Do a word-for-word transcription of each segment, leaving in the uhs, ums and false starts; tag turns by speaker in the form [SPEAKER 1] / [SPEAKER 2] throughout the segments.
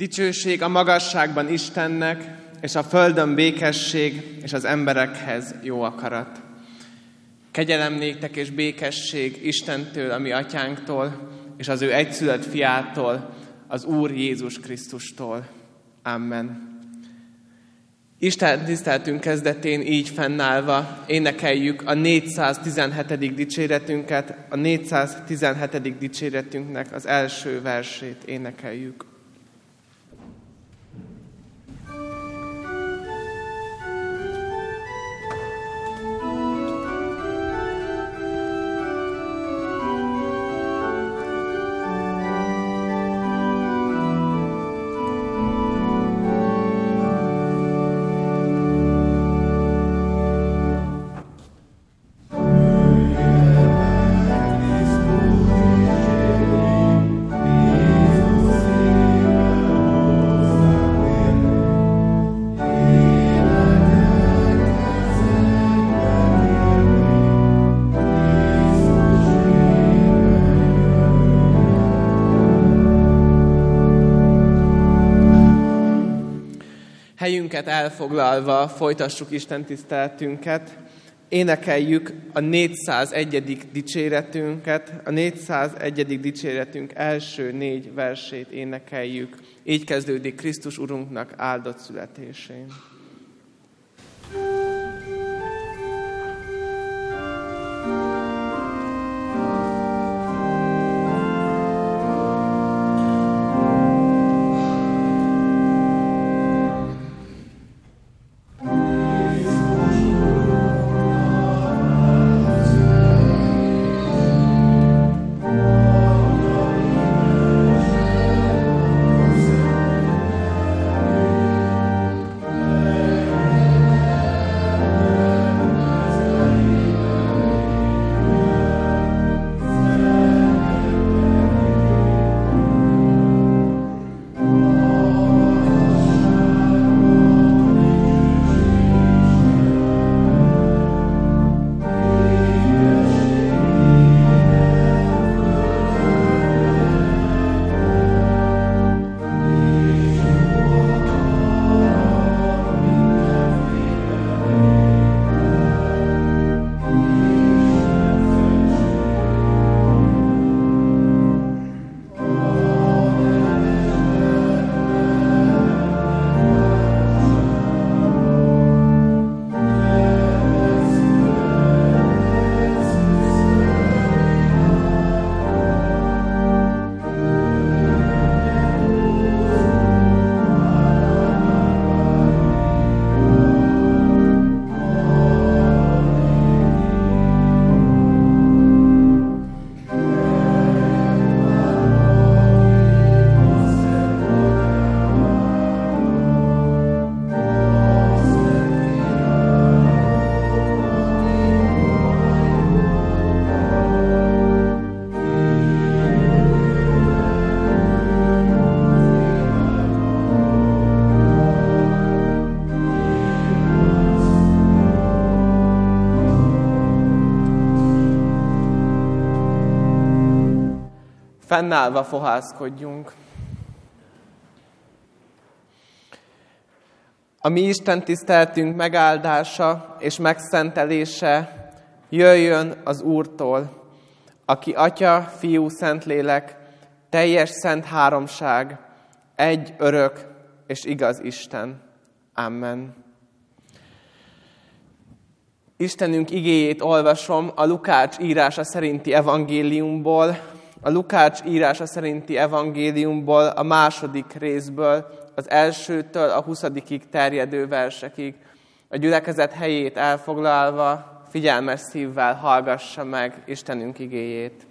[SPEAKER 1] Dicsőség a magasságban Istennek, és a földön békesség, és az emberekhez jó akarat. Kegyelem néktek és békesség Istentől, a mi atyánktól, és az ő egyszülött fiától, az Úr Jézus Krisztustól. Amen. Isten tiszteltünk kezdetén így fennállva énekeljük a négyszáztizenhetedik dicséretünket, a négyszáztizenhetedik dicséretünknek az első versét énekeljük. Helyünket elfoglalva folytassuk Isten tiszteletünket, énekeljük a négyszázegyedik dicséretünket, a négyszázegyedik dicséretünk első négy versét énekeljük. Így kezdődik Krisztus Urunknak áldott születésén. Fennállva fohászkodjunk. A mi Isten tiszteltünk megáldása és megszentelése jöjjön az Úrtól, aki Atya, Fiú, Szentlélek, teljes szent háromság, egy örök és igaz Isten. Amen. Istenünk igéjét olvasom a Lukács írása szerinti evangéliumból, a Lukács írása szerinti evangéliumból, a második részből, az elsőtől a huszadikig terjedő versekig. A gyülekezet helyét elfoglalva, figyelmes szívvel hallgassa meg Istenünk igéjét.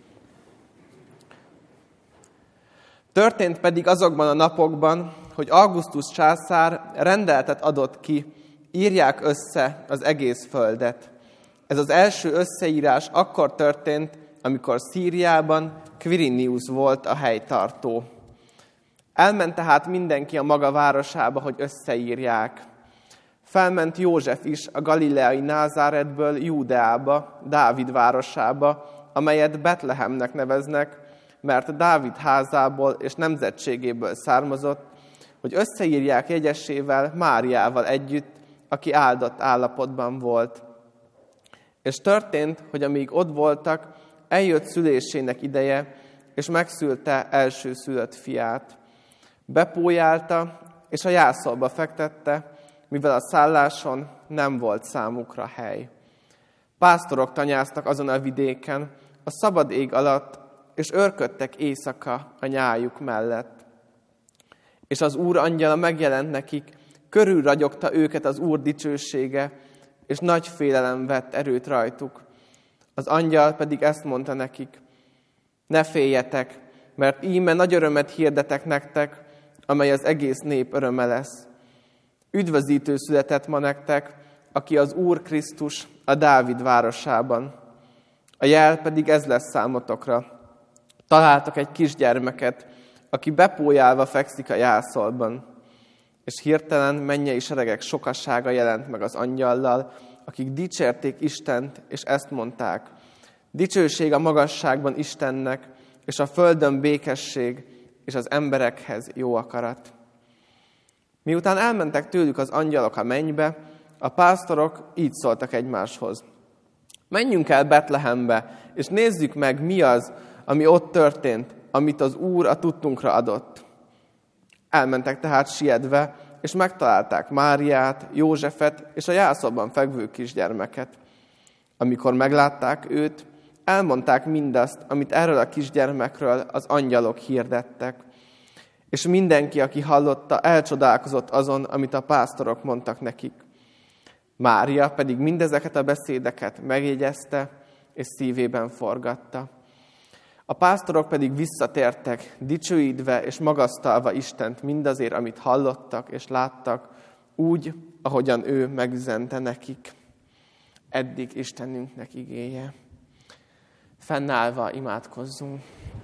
[SPEAKER 1] Történt pedig azokban a napokban, hogy Augustus császár rendeletet adott ki, írják össze az egész földet. Ez az első összeírás akkor történt, amikor Szíriában Quirinius volt a helytartó. Elment tehát mindenki a maga városába, hogy összeírják. Felment József is a galileai Názáretből Júdeába, Dávid városába, amelyet Betlehemnek neveznek, mert Dávid házából és nemzetségéből származott, hogy összeírják jegyesével Máriával együtt, aki áldott állapotban volt. És történt, hogy amíg ott voltak, eljött szülésének ideje, és megszülte első szülött fiát. Bepójálta, és a jászolba fektette, mivel a szálláson nem volt számukra hely. Pásztorok tanyáztak azon a vidéken, a szabad ég alatt, és őrködtek éjszaka a nyájuk mellett. És az Úr angyala megjelent nekik, körülragyogta őket az Úr dicsősége, és nagy félelem vett erőt rajtuk. Az angyal pedig ezt mondta nekik: ne féljetek, mert íme nagy örömet hirdetek nektek, amely az egész nép öröme lesz. Üdvözítő született ma nektek, aki az Úr Krisztus a Dávid városában. A jel pedig ez lesz számotokra. Találtak egy kisgyermeket, aki bepójálva fekszik a jászolban. És hirtelen mennyei seregek sokasága jelent meg az angyallal, akik dicsérték Istent, és ezt mondták: dicsőség a magasságban Istennek, és a földön békesség, és az emberekhez jó akarat. Miután elmentek tőlük az angyalok a mennybe, a pásztorok így szóltak egymáshoz: menjünk el Betlehembe, és nézzük meg, mi az, ami ott történt, amit az Úr a tudtunkra adott. Elmentek tehát sietve, és megtalálták Máriát, Józsefet és a jászolban fekvő kisgyermeket. Amikor meglátták őt, elmondták mindazt, amit erről a kisgyermekről az angyalok hirdettek. És mindenki, aki hallotta, elcsodálkozott azon, amit a pásztorok mondtak nekik. Mária pedig mindezeket a beszédeket megjegyezte, és szívében forgatta. A pásztorok pedig visszatértek, dicsőítve és magasztalva Istent mindazért, amit hallottak és láttak, úgy, ahogyan ő megüzente nekik. Eddig Istenünknek igéje. Fennállva imádkozzunk.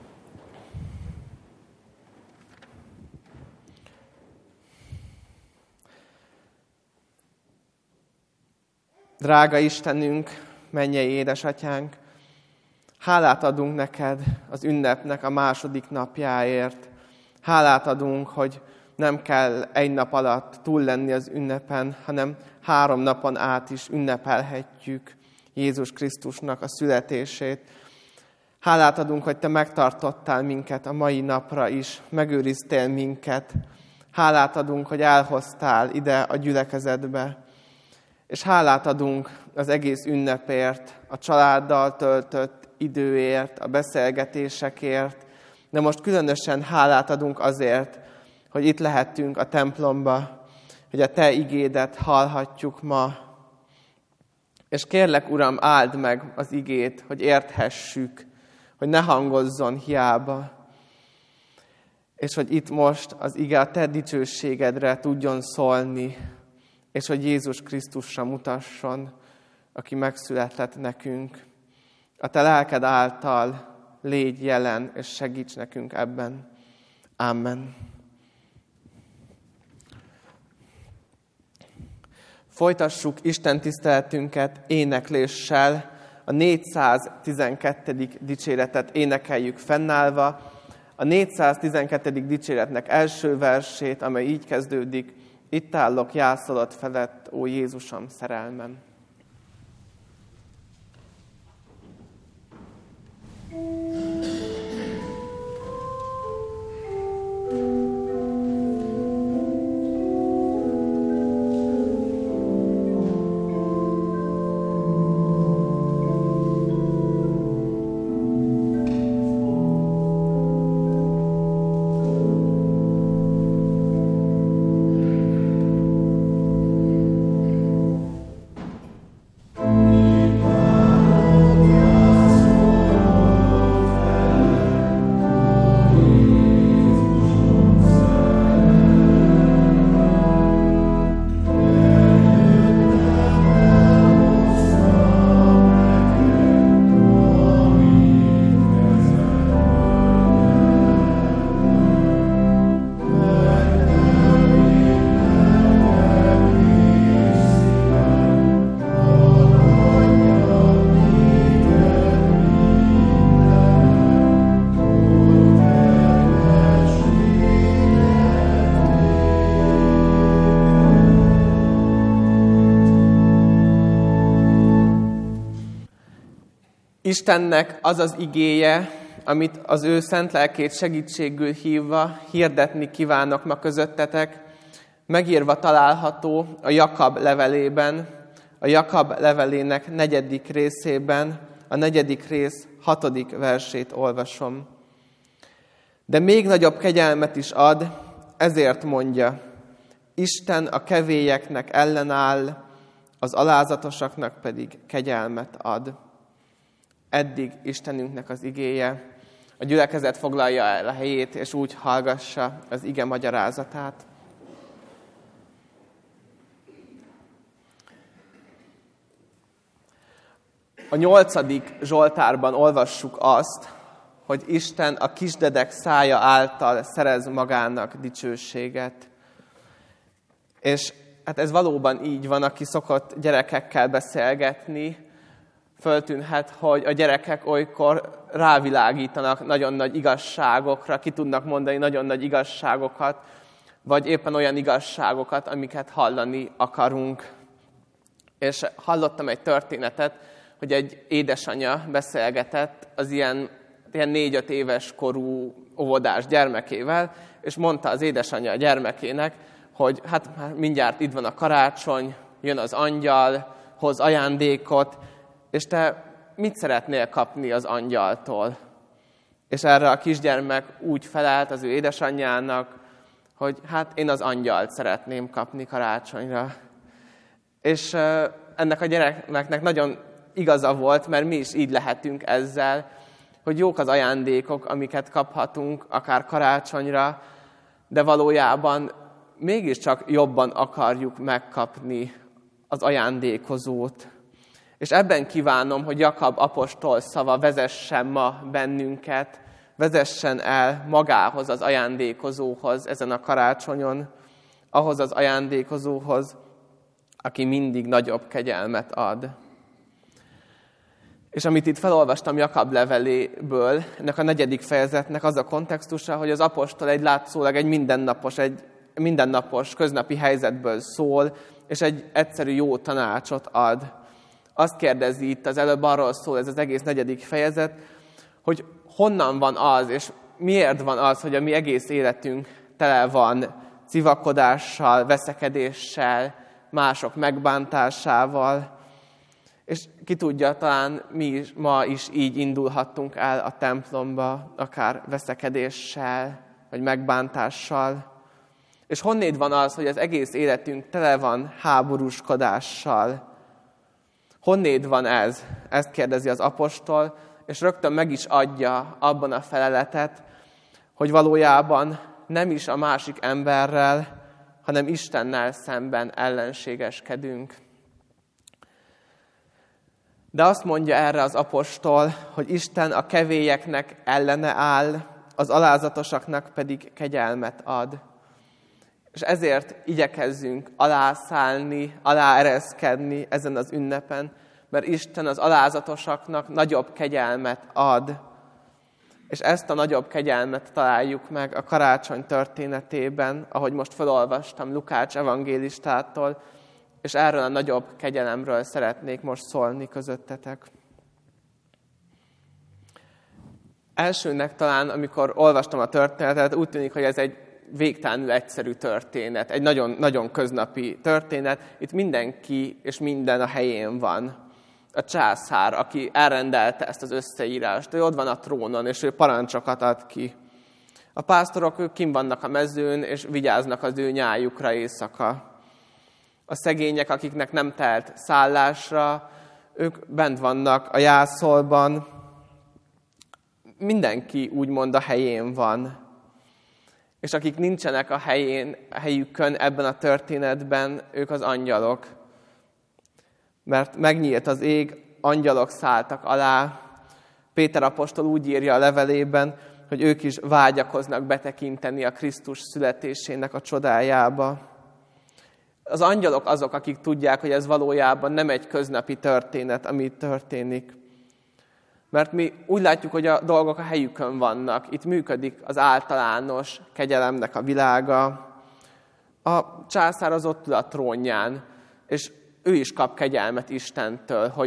[SPEAKER 1] Drága Istenünk, mennyei édesatyánk, hálát adunk neked az ünnepnek a második napjáért. Hálát adunk, hogy nem kell egy nap alatt túl lenni az ünnepen, hanem három napon át is ünnepelhetjük Jézus Krisztusnak a születését. Hálát adunk, hogy te megtartottál minket a mai napra is, megőriztél minket. Hálát adunk, hogy elhoztál ide a gyülekezetbe. És hálát adunk az egész ünnepért, a családdal töltött időért, a beszélgetésekért, de most különösen hálát adunk azért, hogy itt lehetünk a templomba, hogy a te igédet hallhatjuk ma. És kérlek, Uram, áld meg az igét, hogy érthessük, hogy ne hangozzon hiába, és hogy itt most az ige a te dicsőségedre tudjon szólni, és hogy Jézus Krisztusra mutasson, aki megszületett nekünk. A te lelked által légy jelen, és segíts nekünk ebben. Amen. Folytassuk Isten tiszteletünket énekléssel. A négyszáztizenkettedik dicséretet énekeljük fennállva. A négyszáztizenkettedik dicséretnek első versét, amely így kezdődik: itt állok jászolod felett, ó Jézusom, szerelmem. Istennek az az igéje, amit az ő szent lelkét segítségül hívva hirdetni kívánok ma közöttetek, megírva található a Jakab levelében, a Jakab levelének negyedik részében, a negyedik rész hatodik versét olvasom. De még nagyobb kegyelmet is ad, ezért mondja, Isten a kevélyeknek ellenáll, az alázatosaknak pedig kegyelmet ad. Eddig Istenünknek az igéje. A gyülekezet foglalja el a helyét, és úgy hallgassa az ige magyarázatát. A nyolcadik Zsoltárban olvassuk azt, hogy Isten a kisdedek szája által szerez magának dicsőséget. És hát ez valóban így van, aki szokott gyerekekkel beszélgetni, föltűnhet, hogy a gyerekek olykor rávilágítanak nagyon nagy igazságokra, ki tudnak mondani nagyon nagy igazságokat, vagy éppen olyan igazságokat, amiket hallani akarunk. És hallottam egy történetet, hogy egy édesanyja beszélgetett az ilyen, ilyen négy-öt éves korú óvodás gyermekével, és mondta az édesanyja a gyermekének, hogy hát már mindjárt itt van a karácsony, jön az angyal, hoz ajándékot, és te mit szeretnél kapni az angyaltól? És erre a kisgyermek úgy felelt az ő édesanyjának, hogy hát én az angyalt szeretném kapni karácsonyra. És ennek a gyereknek nagyon igaza volt, mert mi is így lehetünk ezzel, hogy jók az ajándékok, amiket kaphatunk, akár karácsonyra, de valójában mégiscsak jobban akarjuk megkapni az ajándékozót. És ebben kívánom, hogy Jakab apostol szava vezessen ma bennünket, vezessen el magához az ajándékozóhoz ezen a karácsonyon, ahhoz az ajándékozóhoz, aki mindig nagyobb kegyelmet ad. És amit itt felolvastam Jakab leveléből, ennek a negyedik fejezetnek az a kontextusa, hogy az apostol egy látszólag egy mindennapos, egy mindennapos köznapi helyzetből szól, és egy egyszerű jó tanácsot ad. Azt kérdezi itt, az előbb arról szól ez az egész negyedik fejezet, hogy honnan van az, és miért van az, hogy a mi egész életünk tele van civakodással, veszekedéssel, mások megbántásával, és ki tudja, talán mi is, ma is így indulhattunk el a templomba, akár veszekedéssel, vagy megbántással. És honnét van az, hogy az egész életünk tele van háborúskodással? Honnét van ez? Ezt kérdezi az apostol, és rögtön meg is adja abban a feleletet, hogy valójában nem is a másik emberrel, hanem Istennel szemben ellenségeskedünk. De azt mondja erre az apostol, hogy Isten a kevélyeknek ellene áll, az alázatosaknak pedig kegyelmet ad. És ezért igyekezzünk alászállni, aláereszkedni ezen az ünnepen, mert Isten az alázatosaknak nagyobb kegyelmet ad. És ezt a nagyobb kegyelmet találjuk meg a karácsony történetében, ahogy most felolvastam Lukács evangélistától, és erről a nagyobb kegyelemről szeretnék most szólni közöttetek. Elsőnek talán, amikor olvastam a történetet, úgy tűnik, hogy ez egy végtelenül egyszerű történet, egy nagyon, nagyon köznapi történet. Itt mindenki és minden a helyén van. A császár, aki elrendelte ezt az összeírást, ő ott van a trónon, és ő parancsokat ad ki. A pásztorok, ők kint vannak a mezőn, és vigyáznak az ő nyájukra éjszaka. A szegények, akiknek nem telt szállásra, ők bent vannak a jászolban. Mindenki úgymond a helyén van. És akik nincsenek a helyén, a helyükön ebben a történetben, ők az angyalok. Mert megnyílt az ég, angyalok szálltak alá. Péter apostol úgy írja a levelében, hogy ők is vágyakoznak betekinteni a Krisztus születésének a csodájába. Az angyalok azok, akik tudják, hogy ez valójában nem egy köznapi történet, ami itt történik. Mert mi úgy látjuk, hogy a dolgok a helyükön vannak. Itt működik az általános kegyelemnek a világa. A császár az ott ül a trónján, és ő is kap kegyelmet Istentől, hogy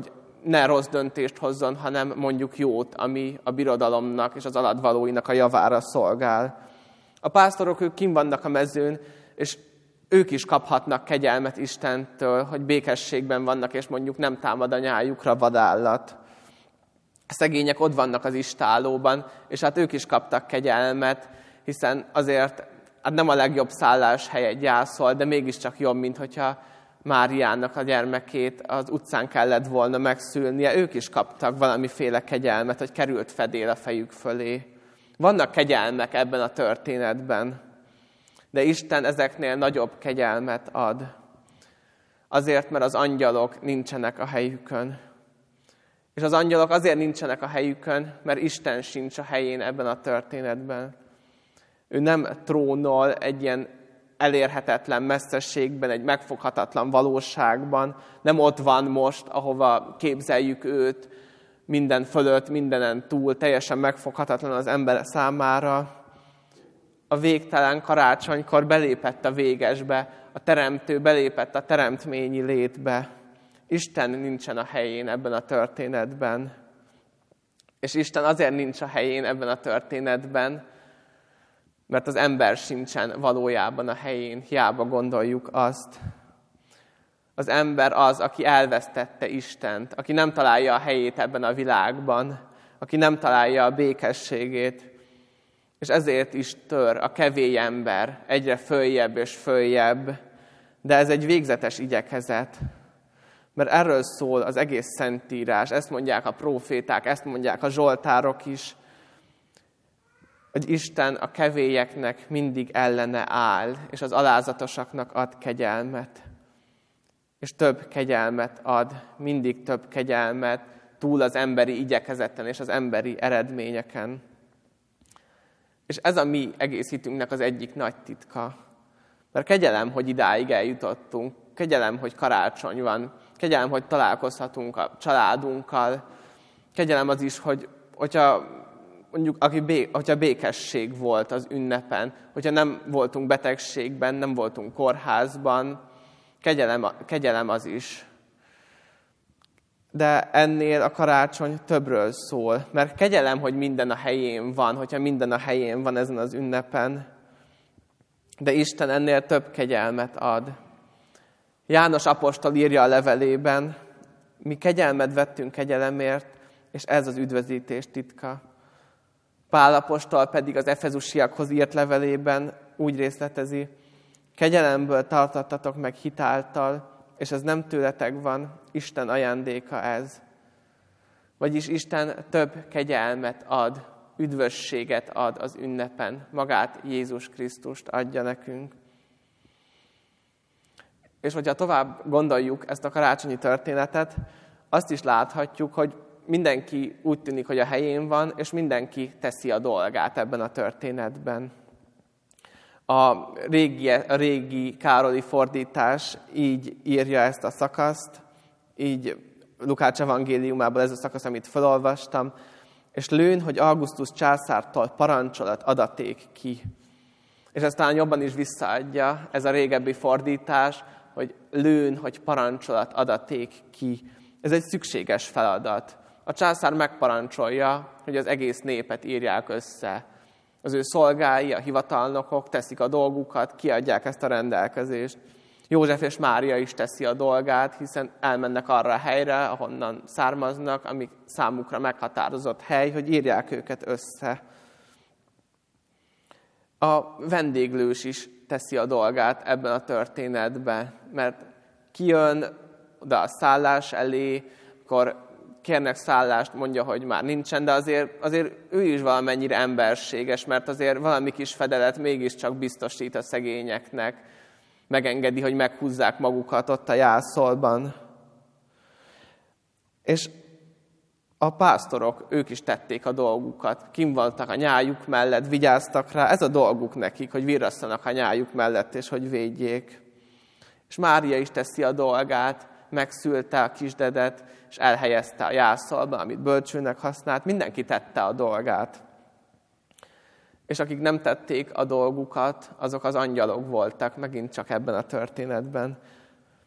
[SPEAKER 1] ne rossz döntést hozzon, hanem mondjuk jót, ami a birodalomnak és az alatvalóinak a javára szolgál. A pásztorok, ők kint vannak a mezőn, és ők is kaphatnak kegyelmet Istentől, hogy békességben vannak, és mondjuk nem támad a nyájukra vadállat. A szegények ott vannak az istállóban, és hát ők is kaptak kegyelmet, hiszen azért hát nem a legjobb szálláshely egy gyászol, de mégiscsak jobb, mint hogyha Máriának a gyermekét az utcán kellett volna megszülnie. Ők is kaptak valamiféle kegyelmet, hogy került fedél a fejük fölé. Vannak kegyelmek ebben a történetben, de Isten ezeknél nagyobb kegyelmet ad. Azért, mert az angyalok nincsenek a helyükön. És az angyalok azért nincsenek a helyükön, mert Isten sincs a helyén ebben a történetben. Ő nem trónol egy ilyen elérhetetlen messzeségben, egy megfoghatatlan valóságban. Nem ott van most, ahova képzeljük őt, minden fölött, mindenen túl, teljesen megfoghatatlan az ember számára. A végtelen karácsonykor belépett a végesbe, a teremtő belépett a teremtményi létbe. Isten nincsen a helyén ebben a történetben. És Isten azért nincs a helyén ebben a történetben, mert az ember sincsen valójában a helyén, hiába gondoljuk azt. Az ember az, aki elvesztette Istent, aki nem találja a helyét ebben a világban, aki nem találja a békességét, és ezért is tör a kevély ember egyre följebb és följebb, de ez egy végzetes igyekezet. Mert erről szól az egész Szentírás, ezt mondják a próféták, ezt mondják a zsoltárok is, hogy Isten a kevélyeknek mindig ellene áll, és az alázatosaknak ad kegyelmet. És több kegyelmet ad, mindig több kegyelmet, túl az emberi igyekezeten és az emberi eredményeken. És ez a mi egész hitünknek az egyik nagy titka. Mert kegyelem, hogy idáig eljutottunk, kegyelem, hogy karácsony van, kegyelem, hogy találkozhatunk a családunkkal, kegyelem az is, hogy hogyha mondjuk, aki bé, hogyha békesség volt az ünnepen, hogyha nem voltunk betegségben, nem voltunk kórházban, kegyelem, kegyelem az is. De ennél a karácsony többről szól, mert kegyelem, hogy minden a helyén van, hogyha minden a helyén van ezen az ünnepen, de Isten ennél több kegyelmet ad. János apostol írja a levelében, mi kegyelmet vettünk kegyelemért, és ez az üdvözítés titka. Pál apostol pedig az efezusiakhoz írt levelében úgy részletezi, kegyelemből tartottatok meg hitáltal, és ez nem tőletek van, Isten ajándéka ez. Vagyis Isten több kegyelmet ad, üdvösséget ad az ünnepen, magát Jézus Krisztust adja nekünk. És hogyha tovább gondoljuk ezt a karácsonyi történetet, azt is láthatjuk, hogy mindenki úgy tűnik, hogy a helyén van, és mindenki teszi a dolgát ebben a történetben. A régi, a régi Károli fordítás így írja ezt a szakaszt, így Lukács evangéliumából ez a szakasz, amit felolvastam, és lőn, hogy Augustus császártól parancsolat adaték ki. És ezt talán jobban is visszaadja ez a régebbi fordítás, hogy lőn, hogy parancsolat adaték ki. Ez egy szükséges feladat. A császár megparancsolja, hogy az egész népet írják össze. Az ő szolgái, a hivatalnokok teszik a dolgukat, kiadják ezt a rendelkezést. József és Mária is teszi a dolgát, hiszen elmennek arra a helyre, ahonnan származnak, ami számukra meghatározott hely, hogy írják őket össze. A vendéglős is teszi a dolgát ebben a történetben, mert kijön oda a szállás elé, akkor kérnek szállást, mondja, hogy már nincsen, de azért, azért ő is valamennyire emberséges, mert azért valami kis fedelet mégiscsak biztosít a szegényeknek, megengedi, hogy meghúzzák magukat ott a jászolban. És a pásztorok, ők is tették a dolgukat, kint voltak a nyájuk mellett, vigyáztak rá, ez a dolguk nekik, hogy virrasszanak a nyájuk mellett, és hogy védjék. És Mária is teszi a dolgát, megszülte a kisdedet, és elhelyezte a jászolban, amit bölcsőnek használt, mindenki tette a dolgát. És akik nem tették a dolgukat, azok az angyalok voltak, megint csak ebben a történetben.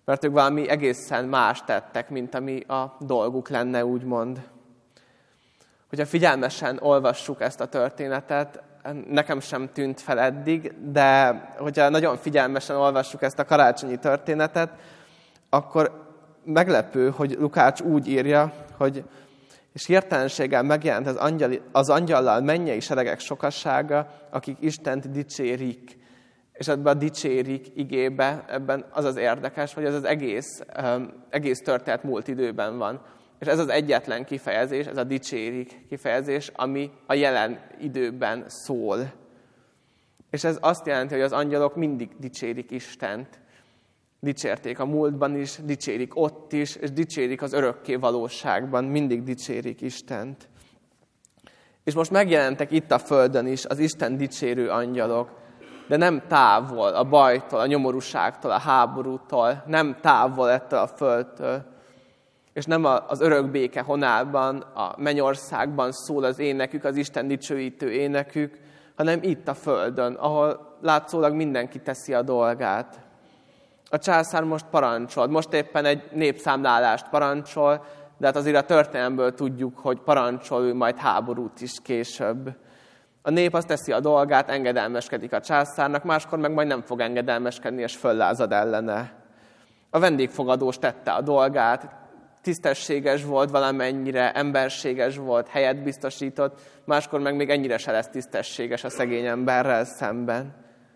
[SPEAKER 1] Mert ők valami egészen más tettek, mint ami a dolguk lenne, úgymond. Hogyha figyelmesen olvassuk ezt a történetet, nekem sem tűnt fel eddig, de hogyha nagyon figyelmesen olvassuk ezt a karácsonyi történetet, akkor meglepő, hogy Lukács úgy írja, hogy és hirtelenséggel megjelent az, angyali, az angyallal mennyei seregek sokassága, akik Istent dicsérik. És ebben a dicsérik igébe, ebben az az érdekes, hogy ez az egész, um, egész történet múlt időben van. És ez az egyetlen kifejezés, ez a dicsérik kifejezés, ami a jelen időben szól. És ez azt jelenti, hogy az angyalok mindig dicsérik Istent. Dicsérték a múltban is, dicsérik ott is, és dicsérik az örökké valóságban, mindig dicsérik Istent. És most megjelentek itt a földön is az Isten dicsérő angyalok, de nem távol a bajtól, a nyomorúságtól, a háborútól, nem távol ettől a földtől, és nem az örök béke honálban, a mennyországban szól az énekük, az Isten dicsőítő énekük, hanem itt a földön, ahol látszólag mindenki teszi a dolgát. A császár most parancsol, most éppen egy népszámlálást parancsol, de hát azért a történelmből tudjuk, hogy parancsol ő majd háborút is később. A nép azt teszi a dolgát, engedelmeskedik a császárnak, máskor meg majd nem fog engedelmeskedni, és föllázad ellene. A vendégfogadós tette a dolgát, tisztességes volt valamennyire, emberséges volt, helyet biztosított, máskor meg még ennyire se lesz tisztességes a szegény emberrel szemben.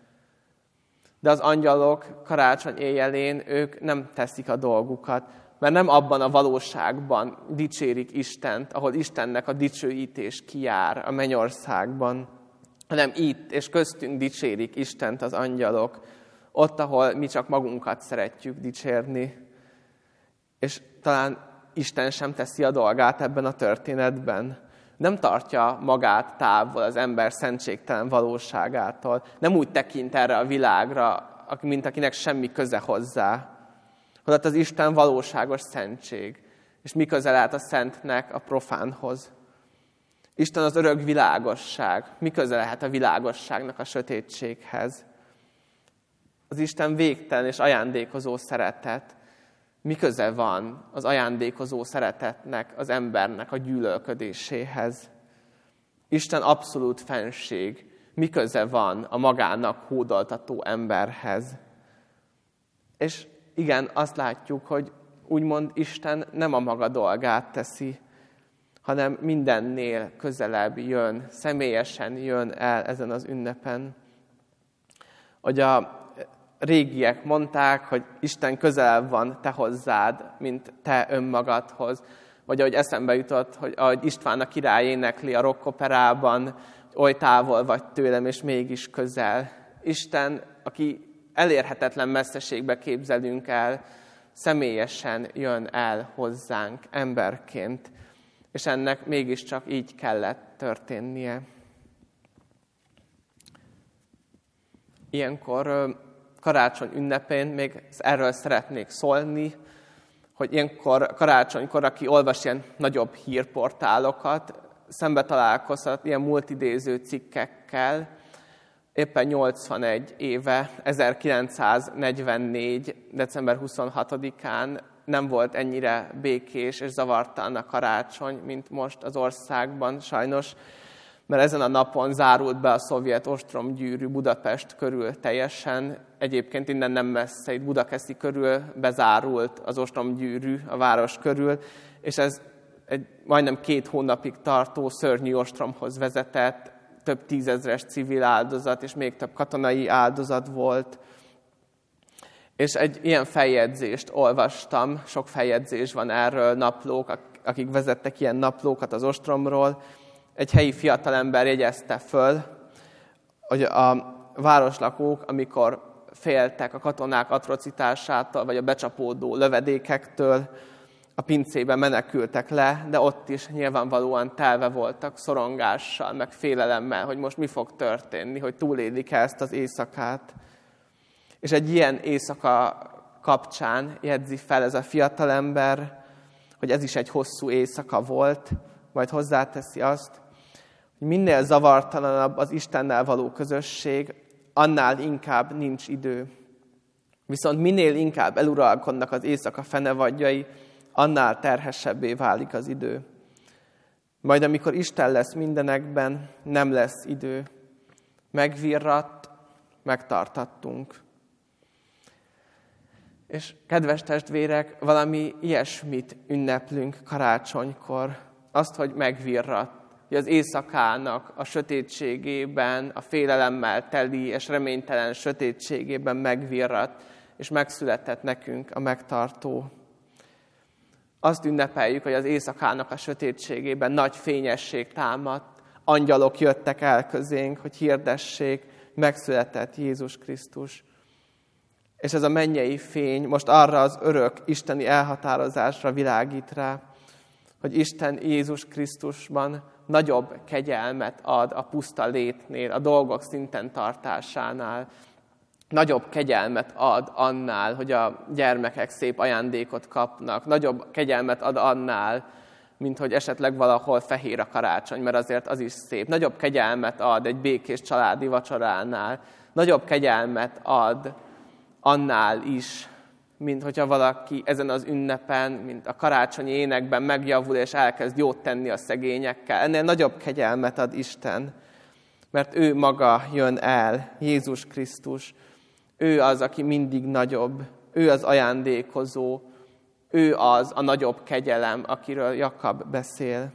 [SPEAKER 1] De az angyalok karácsony éjjelén ők nem teszik a dolgukat, mert nem abban a valóságban dicsérik Istent, ahol Istennek a dicsőítés kijár a mennyországban, hanem itt és köztünk dicsérik Istent az angyalok, ott, ahol mi csak magunkat szeretjük dicsérni. És talán Isten sem teszi a dolgát ebben a történetben. Nem tartja magát távol az ember szentségtelen valóságától. Nem úgy tekint erre a világra, mint akinek semmi köze hozzá. Holott az Isten valóságos szentség. És mi köze lehet a szentnek a profánhoz? Isten az örök világosság. Mi köze lehet a világosságnak a sötétséghez? Az Isten végtelen és ajándékozó szeretet. Mi köze van az ajándékozó szeretetnek, az embernek a gyűlölködéséhez? Isten abszolút fenség. Mi köze van a magának hódoltató emberhez? És igen, azt látjuk, hogy úgymond Isten nem a maga dolgát teszi, hanem mindennél közelebb jön, személyesen jön el ezen az ünnepen. Hogy a régiek mondták, hogy Isten közelebb van te hozzád, mint te önmagadhoz. Vagy ahogy eszembe jutott, hogy ahogy István a király énekli a rockoperában, hogy oly távol vagy tőlem, és mégis közel. Isten, aki elérhetetlen messzeségbe képzelünk el, személyesen jön el hozzánk emberként. És ennek mégiscsak így kellett történnie. Ilyenkor karácsony ünnepén még erről szeretnék szólni, hogy ilyenkor karácsonykor, aki olvas ilyen nagyobb hírportálokat, szembe találkozhat ilyen multidéző cikkekkel. Éppen nyolcvanegy éve, ezerkilencszáznegyvennégy. december huszonhatodikán nem volt ennyire békés és zavartalan a karácsony, mint most az országban sajnos, mert ezen a napon zárult be a szovjet ostromgyűrű Budapest körül teljesen. Egyébként innen nem messze, itt Budakeszi körül bezárult az ostromgyűrű a város körül, és ez egy majdnem két hónapig tartó szörnyű ostromhoz vezetett, több tízezres civil áldozat, és még több katonai áldozat volt. És egy ilyen feljegyzést olvastam, sok feljegyzés van erről, naplók, akik vezettek ilyen naplókat az ostromról. Egy helyi fiatalember jegyezte föl, hogy a városlakók, amikor féltek a katonák atrocitásától, vagy a becsapódó lövedékektől, a pincébe menekültek le, de ott is nyilvánvalóan telve voltak szorongással, meg félelemmel, hogy most mi fog történni, hogy túlélik ezt az éjszakát. És egy ilyen éjszaka kapcsán jegyzi fel ez a fiatalember, hogy ez is egy hosszú éjszaka volt, majd hozzáteszi azt, hogy minél zavartalanabb az Istennel való közösség, annál inkább nincs idő. Viszont minél inkább eluralkodnak az éjszaka fenevadjai, annál terhesebbé válik az idő. Majd amikor Isten lesz mindenekben, nem lesz idő. Megvirratt, megtartattunk. És kedves testvérek, valami ilyesmit ünneplünk karácsonykor. Azt, hogy megvirratt. Hogy az éjszakának a sötétségében, a félelemmel teli és reménytelen sötétségében megvirratt, és megszületett nekünk a megtartó. Azt ünnepeljük, hogy az éjszakának a sötétségében nagy fényesség támadt, angyalok jöttek el közénk, hogy hirdessék, megszületett Jézus Krisztus. És ez a mennyei fény most arra az örök isteni elhatározásra világít rá, hogy Isten Jézus Krisztusban nagyobb kegyelmet ad a puszta létnél, a dolgok szinten tartásánál. Nagyobb kegyelmet ad annál, hogy a gyermekek szép ajándékot kapnak. Nagyobb kegyelmet ad annál, mint hogy esetleg valahol fehér a karácsony, mert azért az is szép. Nagyobb kegyelmet ad egy békés családi vacsoránál. Nagyobb kegyelmet ad annál is, mint hogyha valaki ezen az ünnepen, mint a karácsonyi énekben megjavul és elkezd jót tenni a szegényekkel. Ennél nagyobb kegyelmet ad Isten, mert ő maga jön el, Jézus Krisztus. Ő az, aki mindig nagyobb, ő az ajándékozó, ő az a nagyobb kegyelem, akiről Jakab beszél.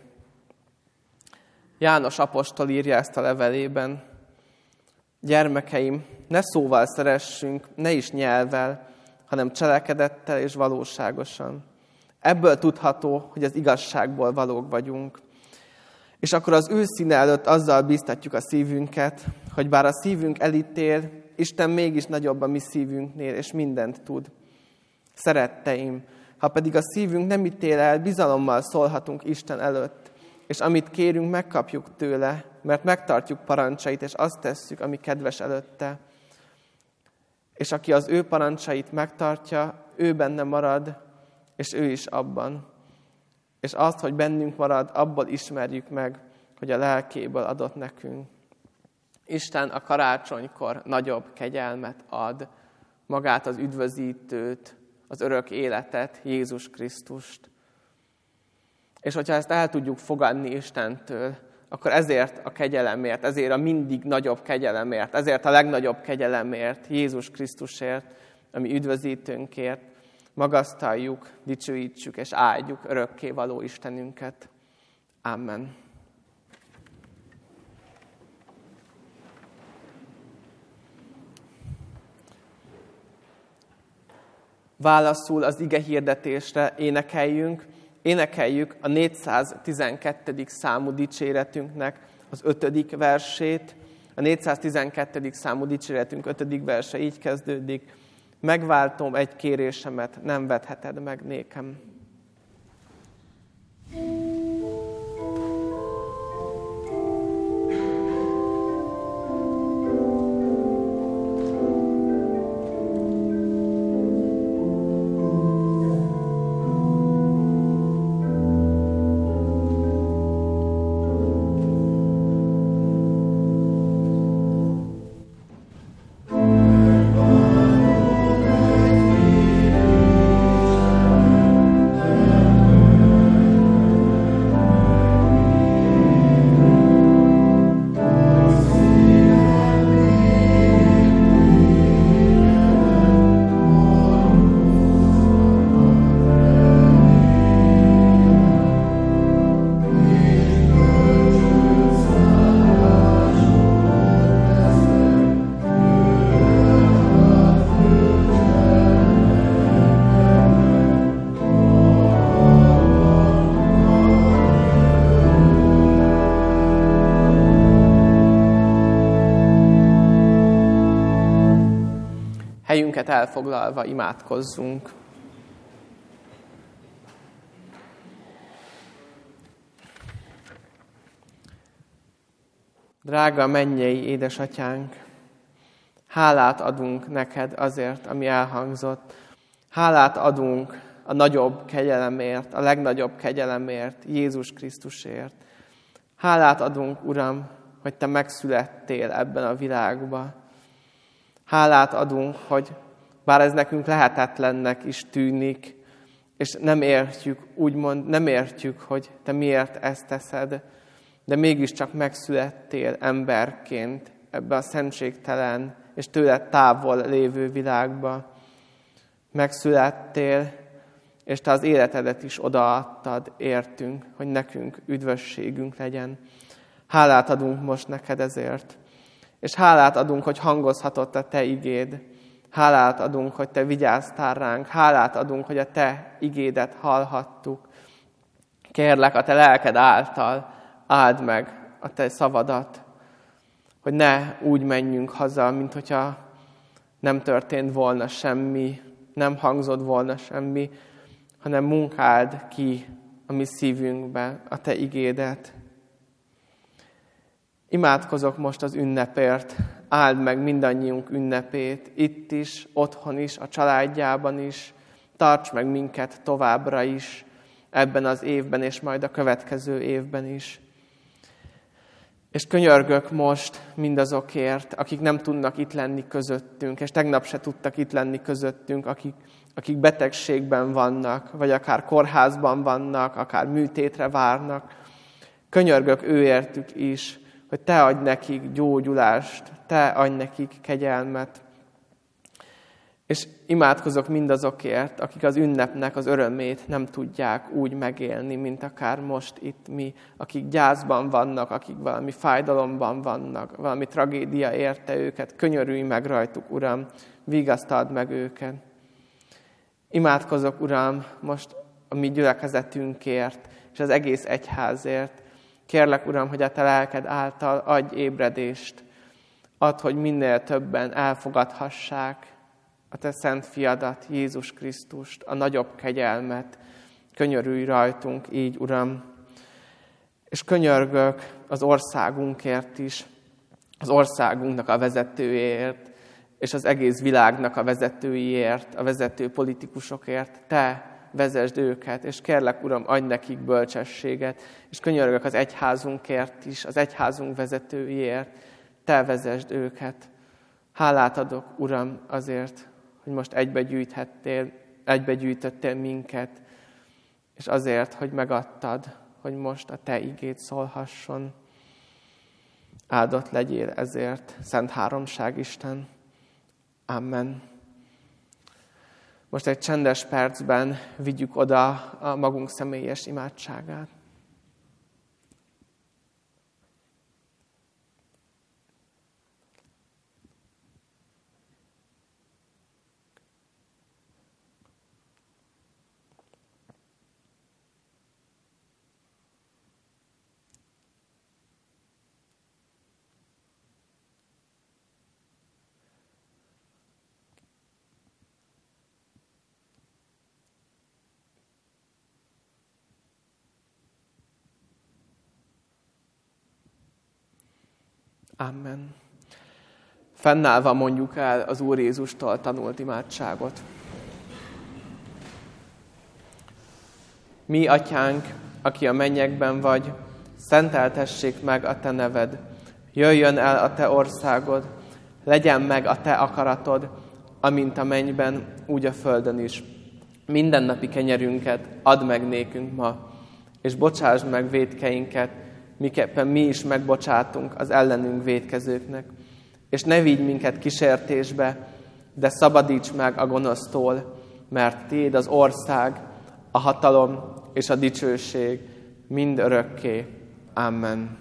[SPEAKER 1] János apostol írja ezt a levelében. Gyermekeim, ne szóval szeressünk, ne is nyelvvel, hanem cselekedettel és valóságosan. Ebből tudható, hogy az igazságból valók vagyunk. És akkor az ő színe előtt azzal bíztatjuk a szívünket, hogy bár a szívünk elítél, Isten mégis nagyobb a mi szívünknél, és mindent tud. Szeretteim, ha pedig a szívünk nem ítél el, bizalommal szólhatunk Isten előtt, és amit kérünk, megkapjuk tőle, mert megtartjuk parancsait, és azt tesszük, ami kedves előtte. És aki az ő parancsait megtartja, ő benne marad, és ő is abban. És azt, hogy bennünk marad, abból ismerjük meg, hogy a lelkéből adott nekünk. Isten a karácsonykor nagyobb kegyelmet ad, magát az üdvözítőt, az örök életet, Jézus Krisztust. És hogyha ezt el tudjuk fogadni Istentől, akkor ezért a kegyelemért, ezért a mindig nagyobb kegyelemért, ezért a legnagyobb kegyelemért, Jézus Krisztusért, ami üdvözítőnkért, magasztaljuk, dicsőítsük és áldjuk örökkévaló Istenünket. Amen. Válaszul az ige hirdetésre énekeljünk, énekeljük a négyszáztizenkettedik számú dicséretünknek az ötödik versét. A négyszáztizenkettedik számú dicséretünk ötödik verse így kezdődik. Megváltom egy kérésemet, nem vetheted meg nékem. Helyünket elfoglalva imádkozzunk. Drága mennyei édesatyánk, hálát adunk neked azért, ami elhangzott. Hálát adunk a nagyobb kegyelemért, a legnagyobb kegyelemért, Jézus Krisztusért. Hálát adunk, Uram, hogy te megszülettél ebben a világban. Hálát adunk, hogy bár ez nekünk lehetetlennek is tűnik, és nem értjük, úgymond nem értjük, hogy te miért ezt teszed, de mégiscsak megszülettél emberként ebbe a szentségtelen és tőled távol lévő világba. Megszülettél, és te az életedet is odaadtad, értünk, hogy nekünk üdvösségünk legyen. Hálát adunk most neked ezért. És hálát adunk, hogy hangozhatott a te igéd. Hálát adunk, hogy te vigyáztál ránk. Hálát adunk, hogy a te igédet hallhattuk. Kérlek, a te lelked által áld meg a te szavadat, hogy ne úgy menjünk haza, mint hogyha nem történt volna semmi, nem hangzott volna semmi, hanem munkáld ki a mi szívünkbe a te igédet. Imádkozok most az ünnepért, áld meg mindannyiunk ünnepét, itt is, otthon is, a családjában is, tarts meg minket továbbra is, ebben az évben és majd a következő évben is. És könyörgök most mindazokért, akik nem tudnak itt lenni közöttünk, és tegnap se tudtak itt lenni közöttünk, akik, akik betegségben vannak, vagy akár kórházban vannak, akár műtétre várnak. Könyörgök őértük is, hogy te adj nekik gyógyulást, te adj nekik kegyelmet. És imádkozok mindazokért, akik az ünnepnek az örömét nem tudják úgy megélni, mint akár most itt mi, akik gyászban vannak, akik valami fájdalomban vannak, valami tragédia érte őket. Könyörülj meg rajtuk, Uram, vigasztald meg őket. Imádkozok, Uram, most a mi gyülekezetünkért, és az egész egyházért. Kérlek, Uram, hogy a te lelked által adj ébredést, add, hogy minél többen elfogadhassák a te szent fiadat, Jézus Krisztust, a nagyobb kegyelmet. Könyörülj rajtunk így, Uram. És könyörgök az országunkért is, az országunknak a vezetőjéért, és az egész világnak a vezetőiért, a vezető politikusokért. Te vezesd őket, és kérlek, Uram, adj nekik bölcsességet, és könyörgök az egyházunkért is, az egyházunk vezetőiért. Te vezesd őket. Hálát adok, Uram, azért, hogy most egybegyűjthettél, egybegyűjtöttél minket, és azért, hogy megadtad, hogy most a te igéd szólhasson. Áldott legyél ezért, Szent Háromság Isten. Amen. Most egy csendes percben vigyük oda a magunk személyes imádságát. Amen. Fennállva mondjuk el az Úr Jézustól tanult imádságot. Mi, Atyánk, aki a mennyekben vagy, szenteltessék meg a te neved. Jöjjön el a te országod, legyen meg a te akaratod, amint a mennyben, úgy a földön is. Mindennapi kenyerünket add meg nékünk ma, és bocsásd meg vétkeinket, miképpen mi is megbocsátunk az ellenünk vétkezőknek. És ne vigy minket kísértésbe, de szabadíts meg a gonosztól, mert tiéd az ország, a hatalom és a dicsőség mind örökké. Amen.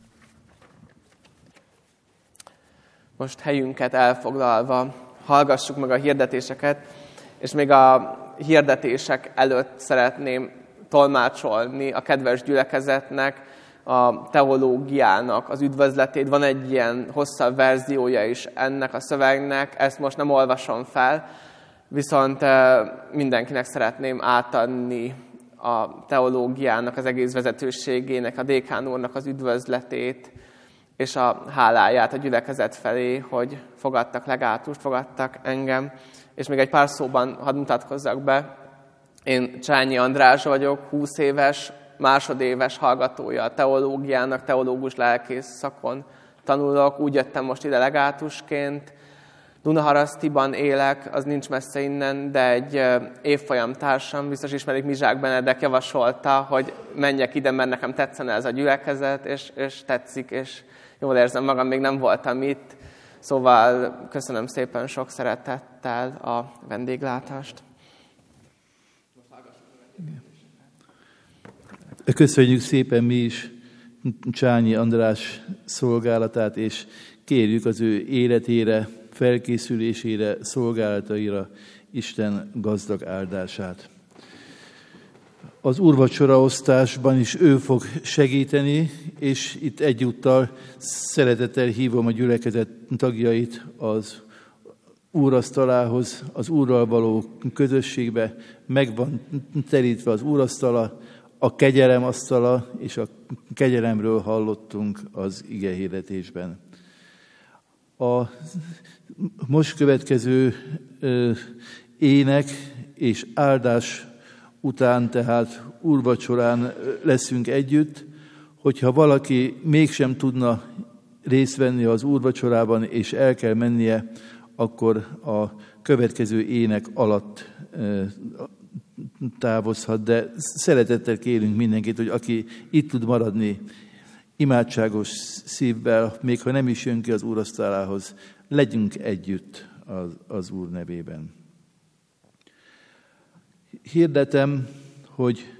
[SPEAKER 1] Most helyünket elfoglalva hallgassuk meg a hirdetéseket, és még a hirdetések előtt szeretném tolmácsolni a kedves gyülekezetnek a teológiának az üdvözletét. Van egy ilyen hosszabb verziója is ennek a szövegnek, ezt most nem olvasom fel, viszont mindenkinek szeretném átadni a teológiának, az egész vezetőségének, a dékán úrnak az üdvözletét, és a háláját a gyülekezet felé, hogy fogadtak legátust, fogadtak engem. És még egy pár szóban hadd mutatkozzak be. Én Csányi András vagyok, húsz éves, másodéves hallgatója a teológiának, teológus lelkész szakon tanulok. Úgy jöttem most ide legátusként. Dunaharasztiban élek, az nincs messze innen, de egy évfolyam társam, biztos ismerik, Mizsák Benedek javasolta, hogy menjek ide, mert nekem tetszene ez a gyülekezet, és, és tetszik, és jól érzem magam, még nem voltam itt. Szóval köszönöm szépen sok szeretettel a vendéglátást.
[SPEAKER 2] Köszönjük szépen mi is Csányi András szolgálatát, és kérjük az ő életére, felkészülésére, szolgálataira Isten gazdag áldását. Az úrvacsoraosztásban is ő fog segíteni, és itt egyúttal szeretettel hívom a gyülekezet tagjait az úrasztalához, az úrral való közösségbe. Meg van terítve az úrasztala, a kegyelem asztala, és a kegyelemről hallottunk az igehirdetésben. A most következő ö, ének és áldás után, tehát úrvacsorán leszünk együtt. Hogyha valaki mégsem tudna részt venni az úrvacsorában, és el kell mennie, akkor a következő ének alatt ö, távozhat, de szeretettel kérünk mindenkit, hogy aki itt tud maradni, imádságos szívvel, még ha nem is jön ki az úrasztalához, legyünk együtt az, az Úr nevében. Hirdetem, hogy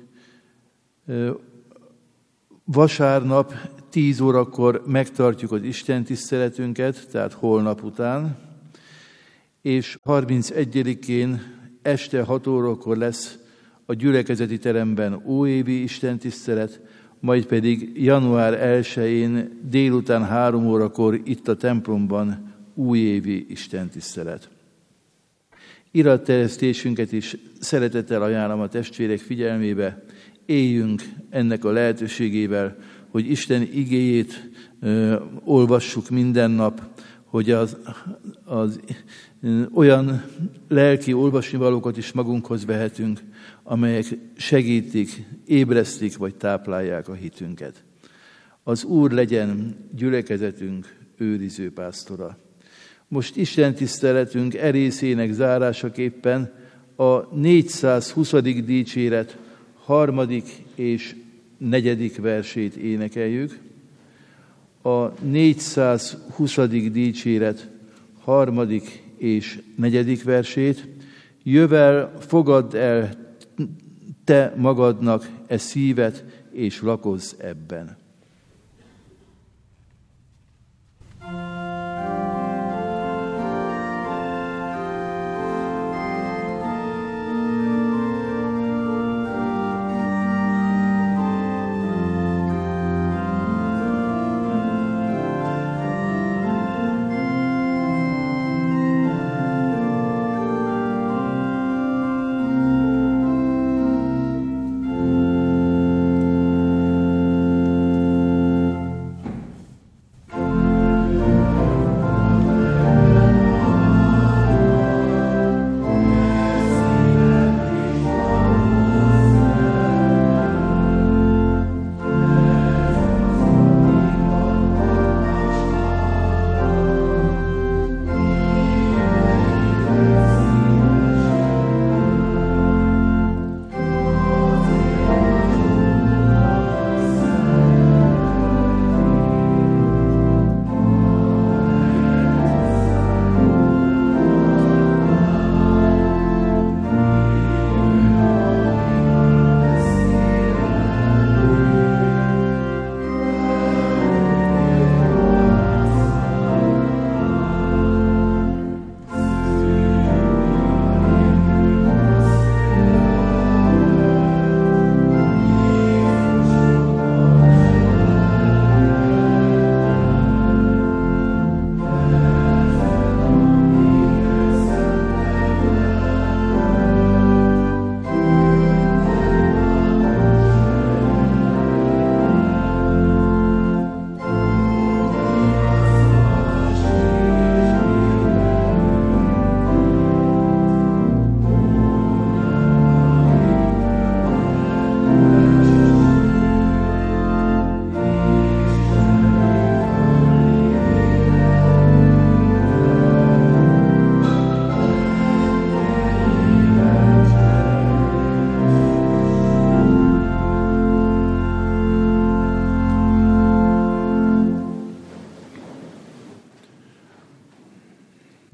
[SPEAKER 2] vasárnap tíz órakor megtartjuk az istentiszteletünket, tehát holnap után, és harmincegyedikén este hat órakor lesz a gyülekezeti teremben óévi istentisztelet, majd pedig január elsején délután három órakor itt a templomban újévi istentisztelet. Iratterjesztésünket is szeretettel ajánlom a testvérek figyelmébe. Éljünk ennek a lehetőségével, hogy Isten igéjét ö, olvassuk minden nap, hogy az, az ö, olyan lelki olvasnivalókat is magunkhoz vehetünk, amelyek segítik, ébresztik vagy táplálják a hitünket. Az Úr legyen gyülekezetünk őriző pásztora. Most Isten tiszteletünk e részének zárásaképpen a négyszázhuszadik dicséret harmadik és negyedik versét énekeljük. A négyszázhuszadik dicséret harmadik és negyedik versét. Jövel, fogadd el te magadnak e szívet, és lakozz ebben.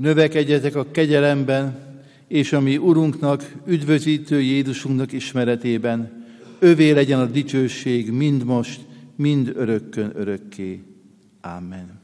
[SPEAKER 2] Növekedjetek a kegyelemben, és a mi Urunknak, üdvözítő Jézusunknak ismeretében, övé legyen a dicsőség mind most, mind örökkön örökké. Amen.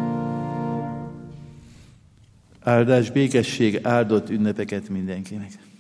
[SPEAKER 2] Áldás, békesség, áldott ünnepeket mindenkinek!